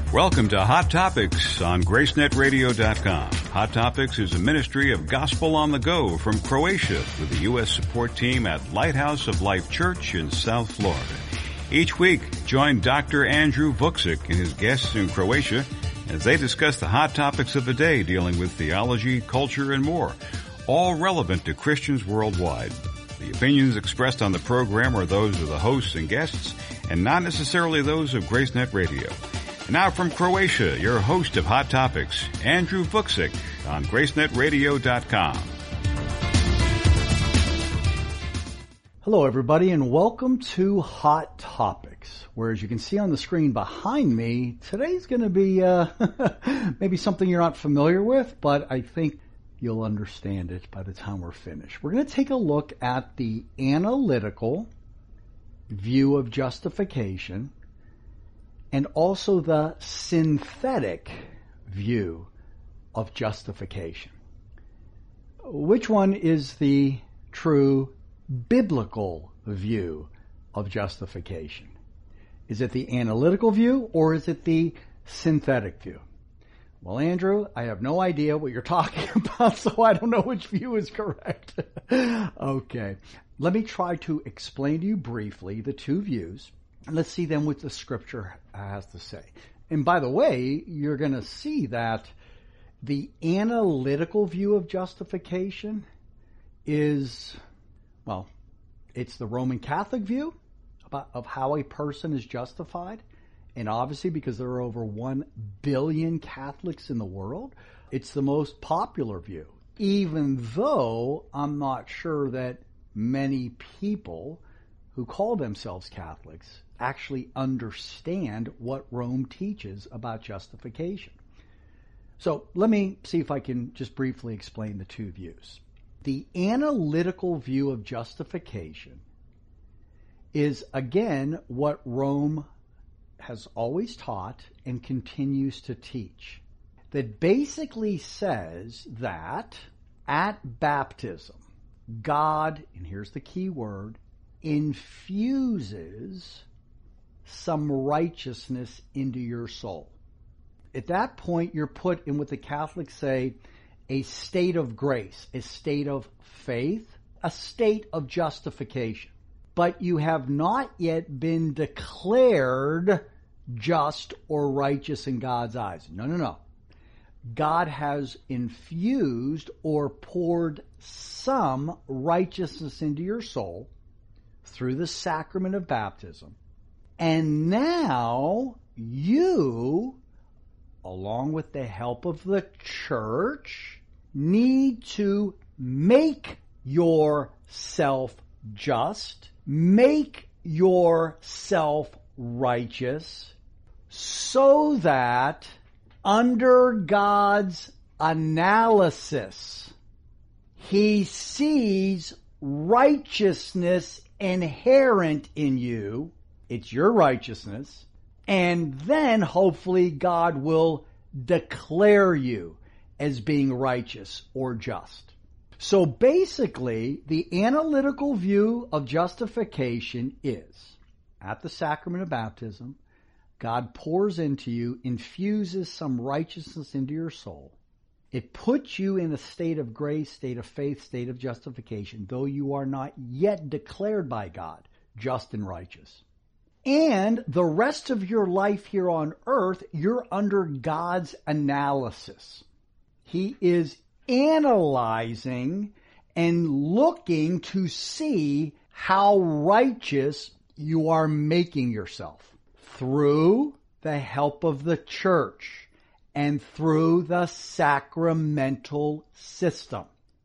Welcome to Hot Topics on GraceNetRadio.com. Hot Topics is a ministry of Gospel on the Go from Croatia with the U.S. support team at Lighthouse of Life Church in South Florida. Each week, join Dr. Andrew Vucic and his guests in Croatia as they discuss the hot topics of the day dealing with theology, culture, and more, all relevant to Christians worldwide. The opinions expressed on the program are those of the hosts and guests and not necessarily those of GraceNet Radio. Now from Croatia, your host of Hot Topics, Andrew Vucic on GraceNetRadio.com. Hello, everybody, and welcome to Hot Topics, where, as you can see on the screen behind me, today's going to be maybe something you're not familiar with, but I think you'll understand it by the time we're finished. We're going to take a look at the analytical view of justification and also the synthetic view of justification. Which one is the true biblical view of justification? Is it the analytical view or is it the synthetic view? Well, Andrew, I have no idea what you're talking about, so I don't know which view is correct. Okay, let me try to explain to you briefly the two views. And let's see then what the scripture has to say. And by the way, you're going to see that the analytical view of justification is, well, it's the Roman Catholic view of how a person is justified. And obviously, because there are over 1 billion Catholics in the world, it's the most popular view. Even though I'm not sure that many people who call themselves Catholics actually understand what Rome teaches about justification. So let me see if I can just briefly explain the two views. The analytical view of justification is, again, what Rome has always taught and continues to teach. That basically says that at baptism, God, and here's the key word, infuses some righteousness into your soul. At that point, you're put in what the Catholics say, a state of grace, a state of faith, a state of justification. But you have not yet been declared just or righteous in God's eyes. No. God has infused or poured some righteousness into your soul through the sacrament of baptism. And now you, along with the help of the church, need to make yourself just, make yourself righteous, so that under God's analysis, He sees righteousness inherent in you. It's your righteousness. And then hopefully God will declare you as being righteous or just. So basically, the analytical view of justification is, at the sacrament of baptism, God pours into you, infuses some righteousness into your soul. It puts you in a state of grace, state of faith, state of justification, though you are not yet declared by God just and righteous. And the rest of your life here on earth, you're under God's analysis. He is analyzing and looking to see how righteous you are making yourself through the help of the church and through the sacramental system.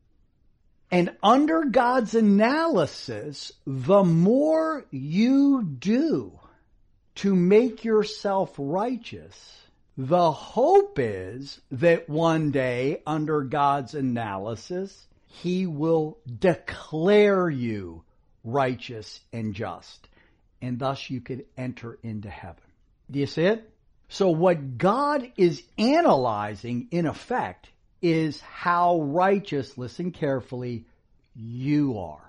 And under God's analysis, the more you do to make yourself righteous, the hope is that one day, under God's analysis, He will declare you righteous and just, and thus you could enter into heaven. Do you see it? So what God is analyzing, in effect, is how righteous, listen carefully, you are.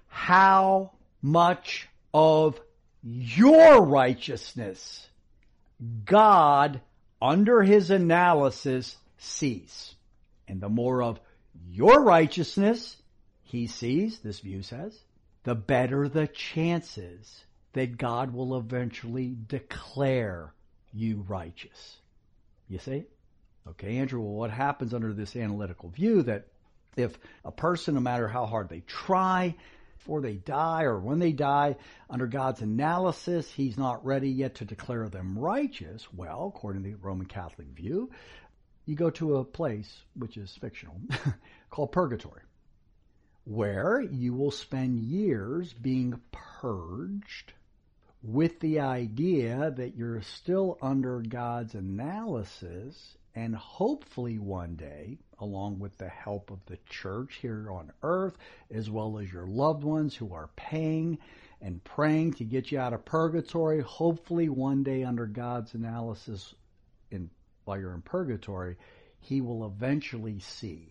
How much of your righteousness God under his analysis, sees. And the more of your righteousness he sees, this view says, the better the chances that God will eventually declare you righteous. You see? Okay, Andrew, well, what happens under this analytical view that if a person, no matter how hard they try, before they die or when they die, under God's analysis, he's not ready yet to declare them righteous? Well, according to the Roman Catholic view, you go to a place, which is fictional, called purgatory, where you will spend years being purged with the idea that you're still under God's analysis, and hopefully one day, along with the help of the church here on earth, as well as your loved ones who are paying and praying to get you out of purgatory, hopefully one day under God's analysis, while you're in purgatory, he will eventually see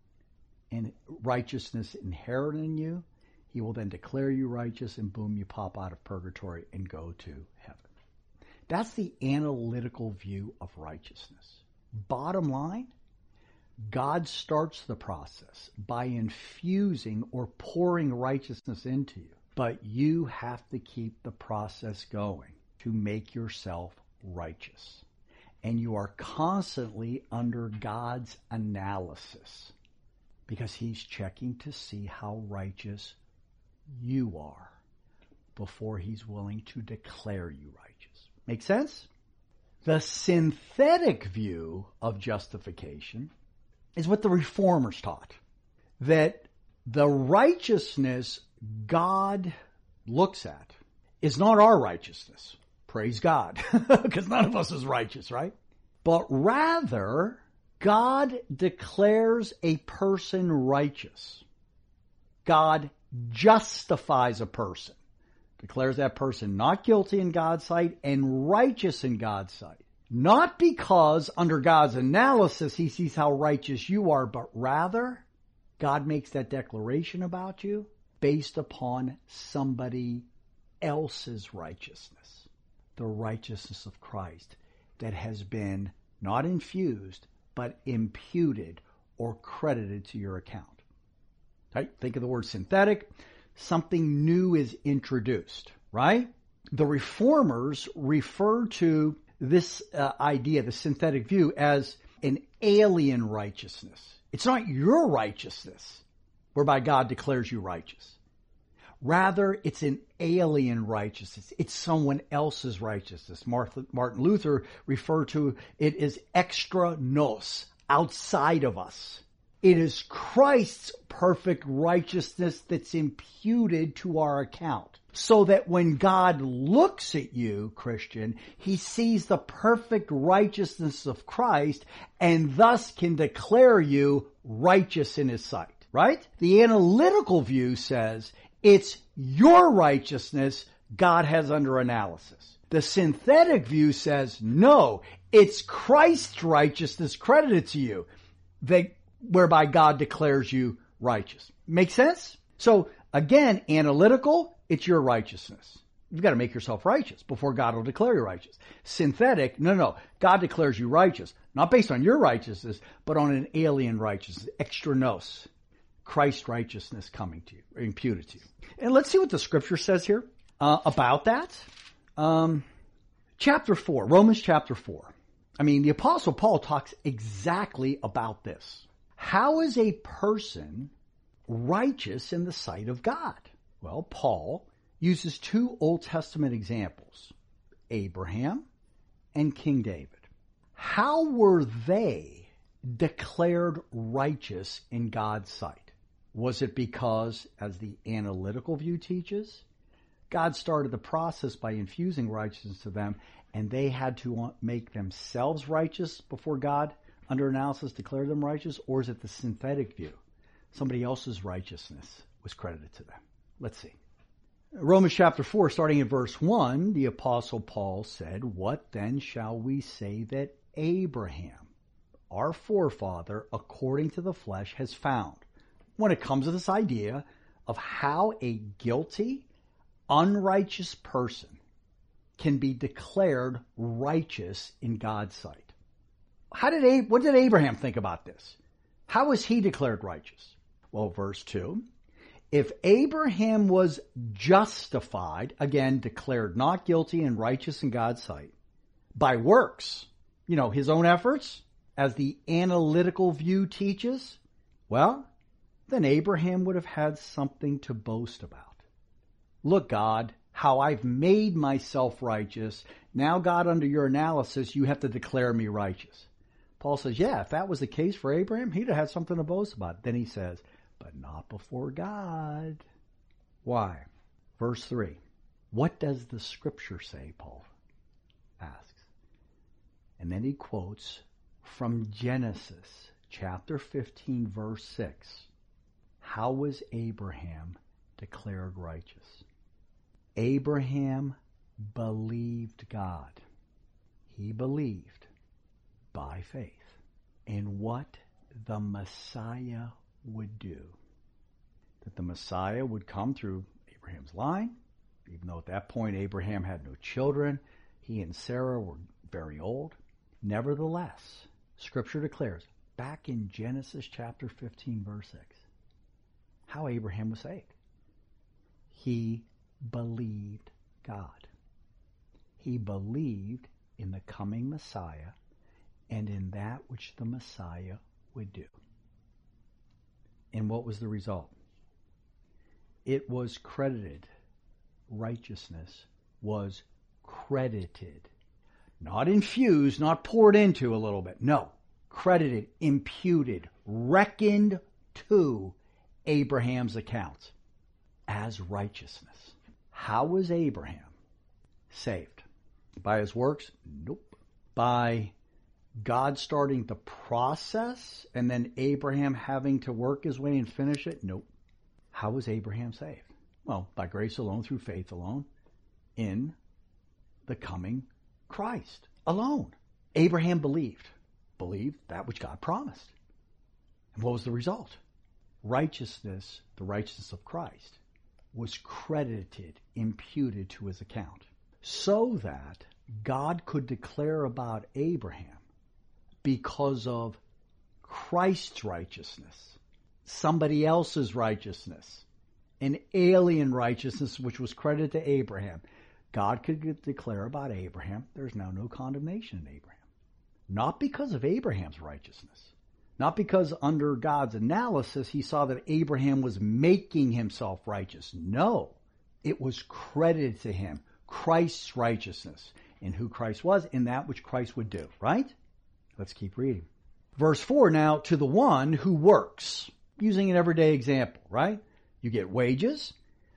and righteousness inherent in you. He will then declare you righteous, and boom, you pop out of purgatory and go to heaven. That's the analytical view of righteousness. Bottom line, God starts the process by infusing or pouring righteousness into you, but you have to keep the process going to make yourself righteous. And you are constantly under God's analysis because he's checking to see how righteous you are before he's willing to declare you righteous. Make sense? The synthetic view of justification is what the Reformers taught, that the righteousness God looks at is not our righteousness. Praise God, because none of us is righteous, right? But rather, God declares a person righteous. God justifies a person, declares that person not guilty in God's sight and righteous in God's sight. Not because under God's analysis he sees how righteous you are, but rather God makes that declaration about you based upon somebody else's righteousness, the righteousness of Christ that has been not infused, but imputed or credited to your account. Right? Think of the word synthetic. Something new is introduced, right? The Reformers refer to this idea, the synthetic view, as an alien righteousness. It's not your righteousness whereby God declares you righteous. Rather, it's an alien righteousness. It's someone else's righteousness. Martin Luther referred to it as extra nos, outside of us. It is Christ's perfect righteousness that's imputed to our account. So that when God looks at you, Christian, he sees the perfect righteousness of Christ and thus can declare you righteous in his sight. Right? The analytical view says it's your righteousness God has under analysis. The synthetic view says, no, it's Christ's righteousness credited to you, whereby God declares you righteous. Make sense? So again, analytical, it's your righteousness. You've got to make yourself righteous before God will declare you righteous. Synthetic, no. God declares you righteous, not based on your righteousness, but on an alien righteousness, extra nos. Christ's righteousness coming to you, imputed to you. And let's see what the scripture says here about that. Chapter 4, Romans chapter 4. The Apostle Paul talks exactly about this. How is a person righteous in the sight of God? Well, Paul uses two Old Testament examples, Abraham and King David. How were they declared righteous in God's sight? Was it because, as the analytical view teaches, God started the process by infusing righteousness to them, and they had to make themselves righteous before God, under analysis, declared them righteous? Or is it the synthetic view? Somebody else's righteousness was credited to them. Let's see. Romans chapter 4, starting at verse 1, the Apostle Paul said, "What then shall we say that Abraham, our forefather, according to the flesh, has found?" When it comes to this idea of how a guilty, unrighteous person can be declared righteous in God's sight. What did Abraham think about this? How was he declared righteous? Well, verse 2, if Abraham was justified, again, declared not guilty and righteous in God's sight, by works, his own efforts, as the analytical view teaches, well, then Abraham would have had something to boast about. Look, God, how I've made myself righteous. Now, God, under your analysis, you have to declare me righteous. Paul says, yeah, if that was the case for Abraham, he'd have had something to boast about. Then he says, but not before God. Why? Verse 3. What does the Scripture say, Paul asks. And then he quotes from Genesis chapter 15, verse 6. How was Abraham declared righteous? Abraham believed God. He believed by faith in what the Messiah would do. That the Messiah would come through Abraham's line, even though at that point Abraham had no children. He and Sarah were very old. Nevertheless, Scripture declares, back in Genesis chapter 15, verse 6, how Abraham was saved. He believed God. He believed in the coming Messiah and in that which the Messiah would do. And what was the result? It was credited. Righteousness was credited. Not infused, not poured into a little bit. No. Credited, imputed, reckoned to Abraham's account as righteousness. How was Abraham saved? By his works? Nope. By God starting the process and then Abraham having to work his way and finish it? Nope. How was Abraham saved? Well, by grace alone, through faith alone, in the coming Christ alone. Abraham believed that which God promised. And what was the result? Righteousness, the righteousness of Christ, was credited, imputed to his account, so that God could declare about Abraham, because of Christ's righteousness, somebody else's righteousness, an alien righteousness which was credited to Abraham, God could declare about Abraham, there's now no condemnation in Abraham. Not because of Abraham's righteousness. Not because under God's analysis he saw that Abraham was making himself righteous. No, it was credited to him, Christ's righteousness, in who Christ was, in that which Christ would do, right? Let's keep reading. Verse 4 now, to the one who works, using an everyday example, right? You get wages.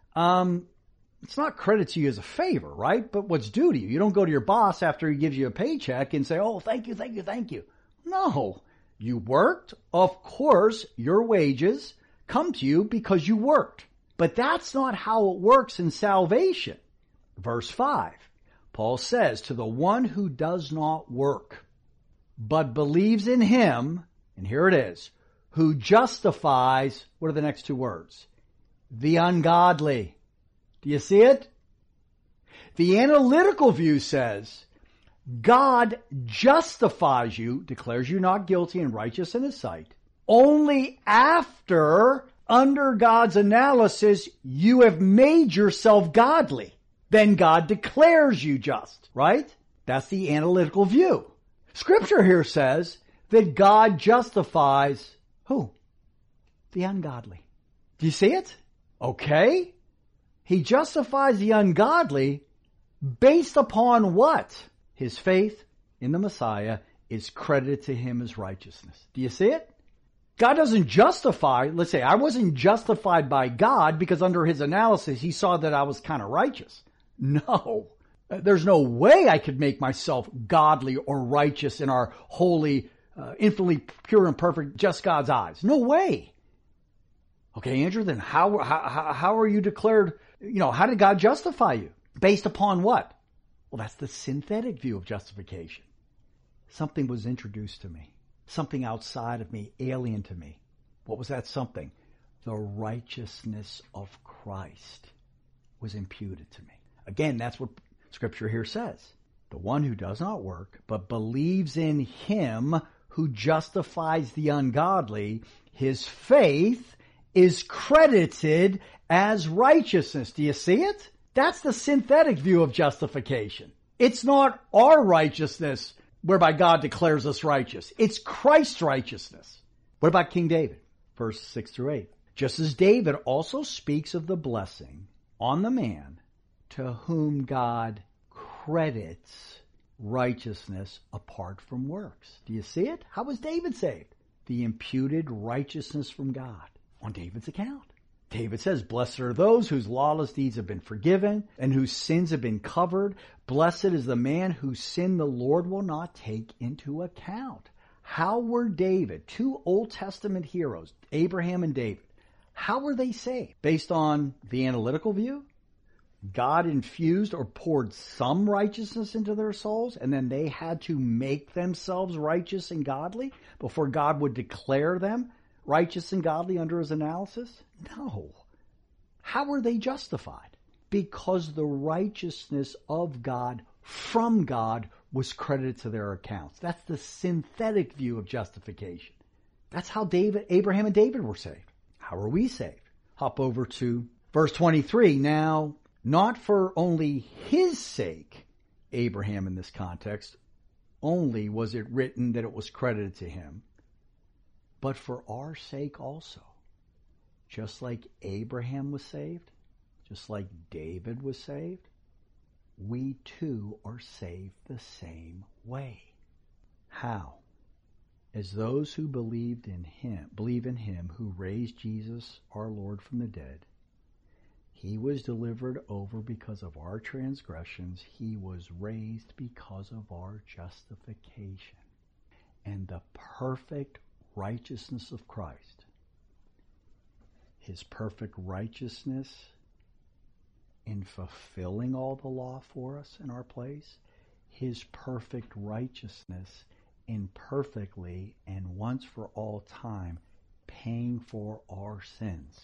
It's not credit to you as a favor, right? But what's due to you. You don't go to your boss after he gives you a paycheck and say, oh, thank you, thank you, thank you. No. You worked. Of course, your wages come to you because you worked. But that's not how it works in salvation. Verse 5, Paul says, to the one who does not work, but believes in him, and here it is, who justifies, what are the next two words? The ungodly. Do you see it? The analytical view says, God justifies you, declares you not guilty and righteous in his sight, only after, under God's analysis, you have made yourself godly. Then God declares you just, right? That's the analytical view. Scripture here says that God justifies who? The ungodly. Do you see it? Okay. He justifies the ungodly based upon what? His faith in the Messiah is credited to him as righteousness. Do you see it? God doesn't justify, let's say I wasn't justified by God because under his analysis he saw that I was kind of righteous. No. There's no way I could make myself godly or righteous in our holy, infinitely pure and perfect, just God's eyes. No way. Okay, Andrew, then how are you declared, how did God justify you? Based upon what? Well, that's the synthetic view of justification. Something was introduced to me. Something outside of me, alien to me. What was that something? The righteousness of Christ was imputed to me. Again, that's what Scripture here says. the one who does not work, but believes in him who justifies the ungodly, his faith is credited as righteousness. Do you see it? That's the synthetic view of justification. It's not our righteousness whereby God declares us righteous. It's Christ's righteousness. What about King David? Verses 6 through 8. Just as David also speaks of the blessing on the man to whom God credits righteousness apart from works. Do you see it? How was David saved? The imputed righteousness from God on David's account. David says, blessed are those whose lawless deeds have been forgiven and whose sins have been covered. Blessed is the man whose sin the Lord will not take into account. How were David, two Old Testament heroes, Abraham and David, how were they saved? Based on the analytical view? God infused or poured some righteousness into their souls, and then they had to make themselves righteous and godly before God would declare them righteous and godly under his analysis? No. How were they justified? Because the righteousness of God from God was credited to their accounts. That's the synthetic view of justification. That's how Abraham and David were saved. How are we saved? Hop over to verse 23. Now, not for only his sake, Abraham in this context, only was it written that it was credited to him, but for our sake also. Just like Abraham was saved, just like David was saved, we too are saved the same way. How? As those who believe in him who raised Jesus our Lord from the dead. He was delivered over because of our transgressions. He was raised because of our justification. And the perfect righteousness of Christ, his perfect righteousness in fulfilling all the law for us in our place, his perfect righteousness in perfectly and once for all time paying for our sins,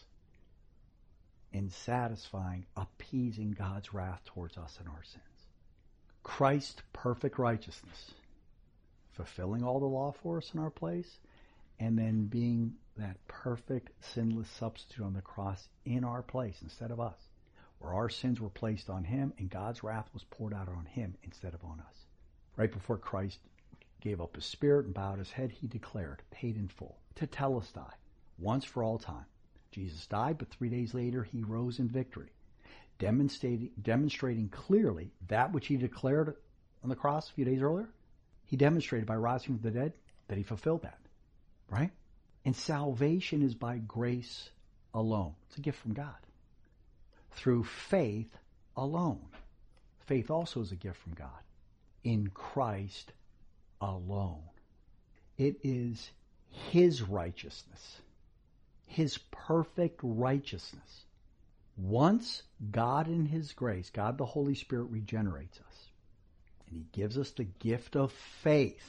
in satisfying, appeasing God's wrath towards us in our sins. Christ's perfect righteousness, fulfilling all the law for us in our place, and then being that perfect, sinless substitute on the cross in our place instead of us, where our sins were placed on him and God's wrath was poured out on him instead of on us. Right before Christ gave up his spirit and bowed his head, he declared, paid in full, tetelestai, once for all time. Jesus died, but 3 days later he rose in victory, demonstrating clearly that which he declared on the cross a few days earlier. He demonstrated by rising from the dead that he fulfilled that, right? And salvation is by grace alone. It's a gift from God. Through faith alone. Faith also is a gift from God. In Christ alone. It is his righteousness. His perfect righteousness. Once God in his grace, God the Holy Spirit regenerates us, and he gives us the gift of faith,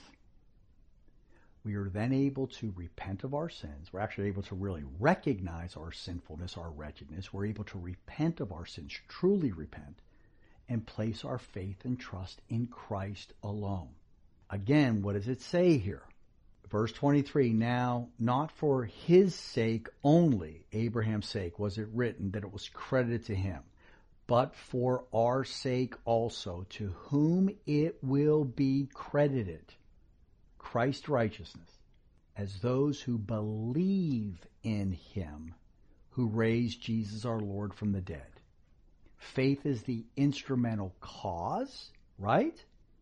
we are then able to repent of our sins. We're actually able to really recognize our sinfulness, our wretchedness. We're able to repent of our sins, truly repent, and place our faith and trust in Christ alone. Again, what does it say here? Verse 23, now, not for his sake only, Abraham's sake, was it written that it was credited to him, but for our sake also, to whom it will be credited, Christ's righteousness, as those who believe in him who raised Jesus our Lord from the dead. Faith is the instrumental cause, right?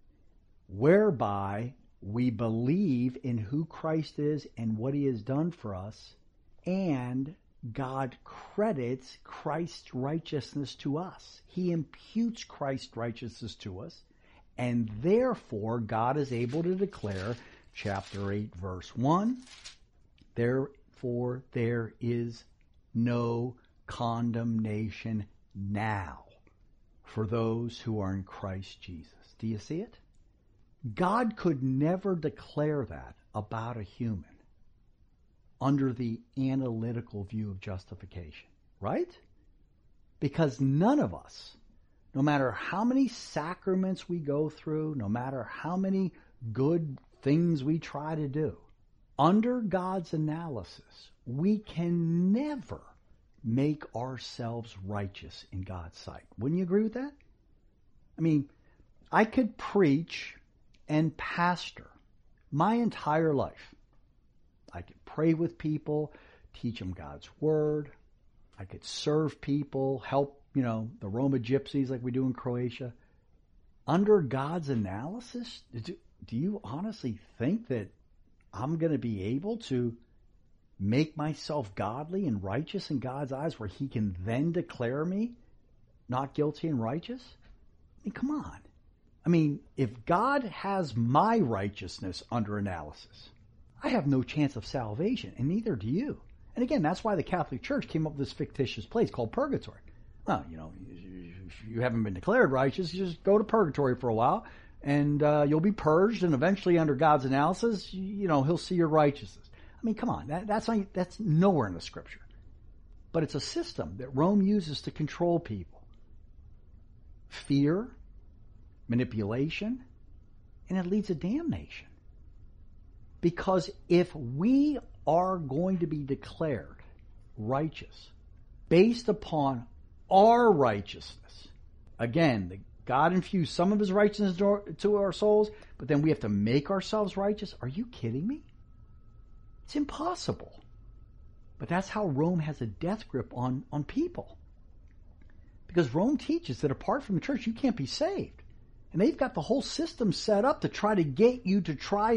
Whereby we believe in who Christ is and what he has done for us, and God credits Christ's righteousness to us. He imputes Christ's righteousness to us, and therefore God is able to declare, chapter 8, verse 1, therefore there is no condemnation now for those who are in Christ Jesus. Do you see it? God could never declare that about a human under the analytical view of justification, right? Because none of us, no matter how many sacraments we go through, no matter how many good things we try to do, under God's analysis, we can never make ourselves righteous in God's sight. Wouldn't you agree with that? I mean, I could preach and pastor my entire life. I could pray with people, teach them God's Word. I could serve people, help, the Roma gypsies like we do in Croatia. Under God's analysis, do you honestly think that I'm going to be able to make myself godly and righteous in God's eyes where He can then declare me not guilty and righteous? I mean, come on. I mean, if God has my righteousness under analysis, I have no chance of salvation, and neither do you. And again, that's why the Catholic Church came up with this fictitious place called purgatory. Well, if you haven't been declared righteous, you just go to purgatory for a while, and you'll be purged, and eventually under God's analysis, He'll see your righteousness. I mean, come on, that's nowhere in the Scripture. But it's a system that Rome uses to control people. Fear, manipulation, and it leads to damnation. Because if we are going to be declared righteous based upon our righteousness, again, God infused some of His righteousness to our souls, but then we have to make ourselves righteous. Are you kidding me? It's impossible. But that's how Rome has a death grip on people. Because Rome teaches that apart from the church, you can't be saved. And they've got the whole system set up to try to get you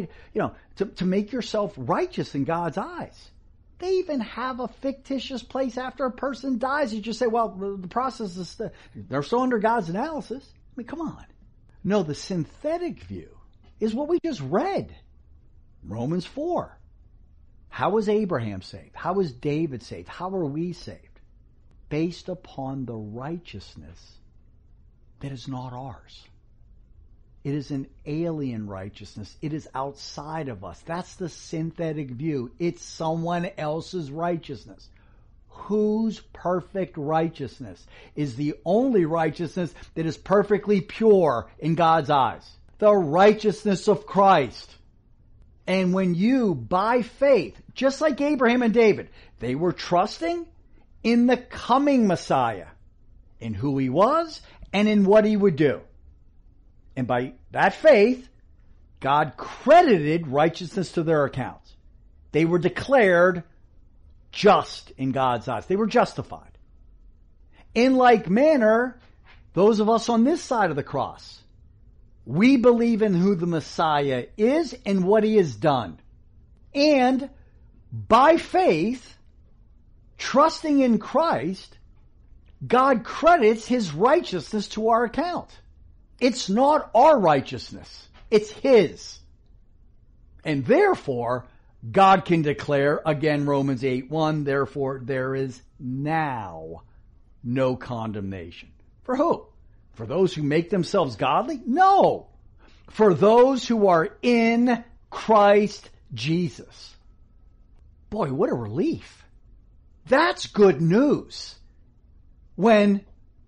to make yourself righteous in God's eyes. They even have a fictitious place after a person dies. You just say, well, the process is, they're still under God's analysis. I mean, come on. No, the synthetic view is what we just read. Romans 4. How was Abraham saved? How was David saved? How are we saved? Based upon the righteousness that is not ours. It is an alien righteousness. It is outside of us. That's the synthetic view. It's someone else's righteousness. Whose perfect righteousness is the only righteousness that is perfectly pure in God's eyes? The righteousness of Christ. And when you, by faith, just like Abraham and David, they were trusting in the coming Messiah, in who He was and in what He would do. And by that faith, God credited righteousness to their accounts. They were declared just in God's eyes. They were justified. In like manner, those of us on this side of the cross, we believe in who the Messiah is and what He has done. And by faith, trusting in Christ, God credits His righteousness to our account. It's not our righteousness. It's His. And therefore, God can declare, again, Romans 8:1, therefore there is now no condemnation. For who? For those who make themselves godly? No. For those who are in Christ Jesus. Boy, what a relief. That's good news. When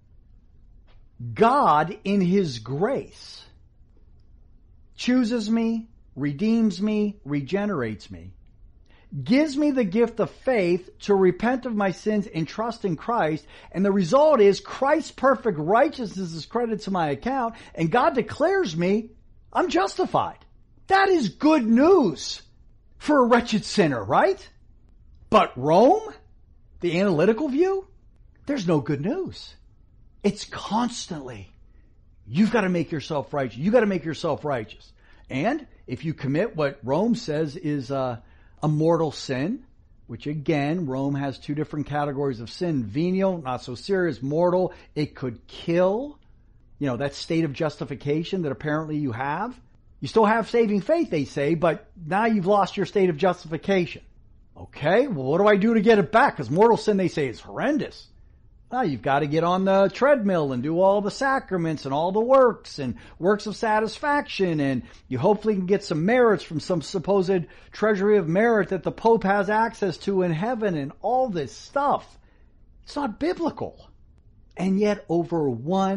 God, in His grace, chooses me, redeems me, regenerates me, gives me the gift of faith to repent of my sins and trust in Christ, and the result is Christ's perfect righteousness is credited to my account, and God declares me, I'm justified. That is good news for a wretched sinner, right? But Rome, the analytical view, there's no good news. It's constantly, you've got to make yourself righteous. You've got to make yourself righteous. And if you commit what Rome says is a mortal sin, which again, Rome has two different categories of sin. Venial, not so serious. Mortal, it could kill. That state of justification that apparently you have. You still have saving faith, they say, but now you've lost your state of justification. Okay, well, what do I do to get it back? Because mortal sin, they say, is horrendous. Well, you've got to get on the treadmill and do all the sacraments and all the works and works of satisfaction, and you hopefully can get some merits from some supposed treasury of merit that the Pope has access to in heaven and all this stuff. It's not biblical. And yet over 1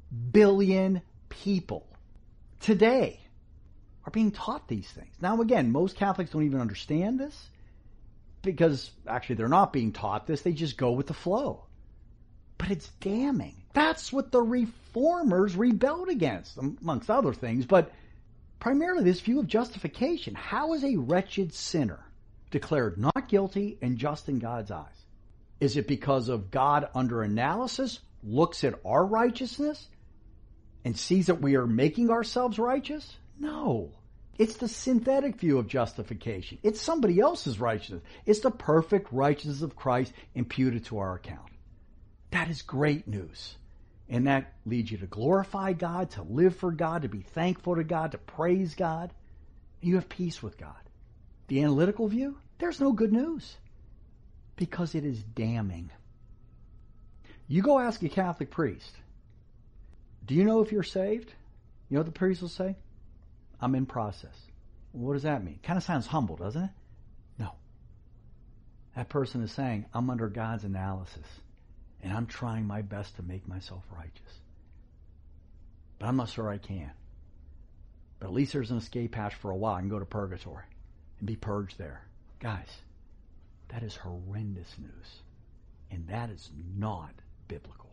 billion people today are being taught these things. Now, again, most Catholics don't even understand this because actually they're not being taught this. They just go with the flow. But it's damning. That's what the Reformers rebelled against, amongst other things, but primarily this view of justification. How is a wretched sinner declared not guilty and just in God's eyes? Is it because of God under analysis looks at our righteousness and sees that we are making ourselves righteous? No. It's the synthetic view of justification. It's somebody else's righteousness. It's the perfect righteousness of Christ imputed to our account. That is great news. And that leads you to glorify God, to live for God, to be thankful to God, to praise God. You have peace with God. The analytical view, there's no good news because it is damning. You go ask a Catholic priest, do you know if you're saved? You know what the priest will say? I'm in process. What does that mean? Kind of sounds humble, doesn't it? No. That person is saying, I'm under God's analysis, and I'm trying my best to make myself righteous. But I'm not sure I can. But at least there's an escape hatch for a while. I can go to purgatory and be purged there. Guys, that is horrendous news. And that is not biblical.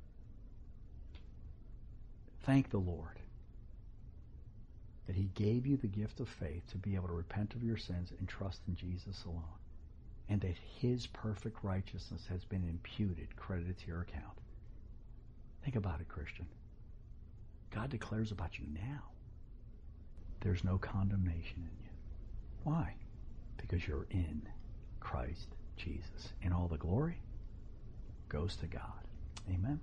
Thank the Lord that He gave you the gift of faith to be able to repent of your sins and trust in Jesus alone. And that His perfect righteousness has been imputed, credited to your account. Think about it, Christian. God declares about you now, there's no condemnation in you. Why? Because you're in Christ Jesus. And all the glory goes to God. Amen.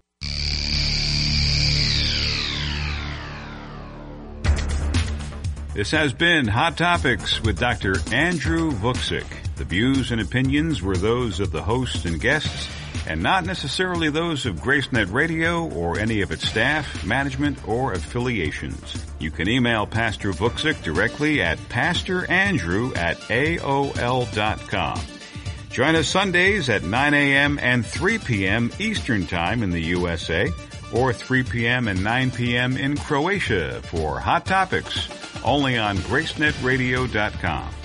This has been Hot Topics with Dr. Andrew Vuksic. The views and opinions were those of the host and guests, and not necessarily those of GraceNet Radio or any of its staff, management, or affiliations. You can email Pastor Vuksic directly at pastorandrew@aol.com. Join us Sundays at 9 a.m. and 3 p.m. Eastern Time in the USA, or 3 p.m. and 9 p.m. in Croatia for Hot Topics, only on GraceNetRadio.com.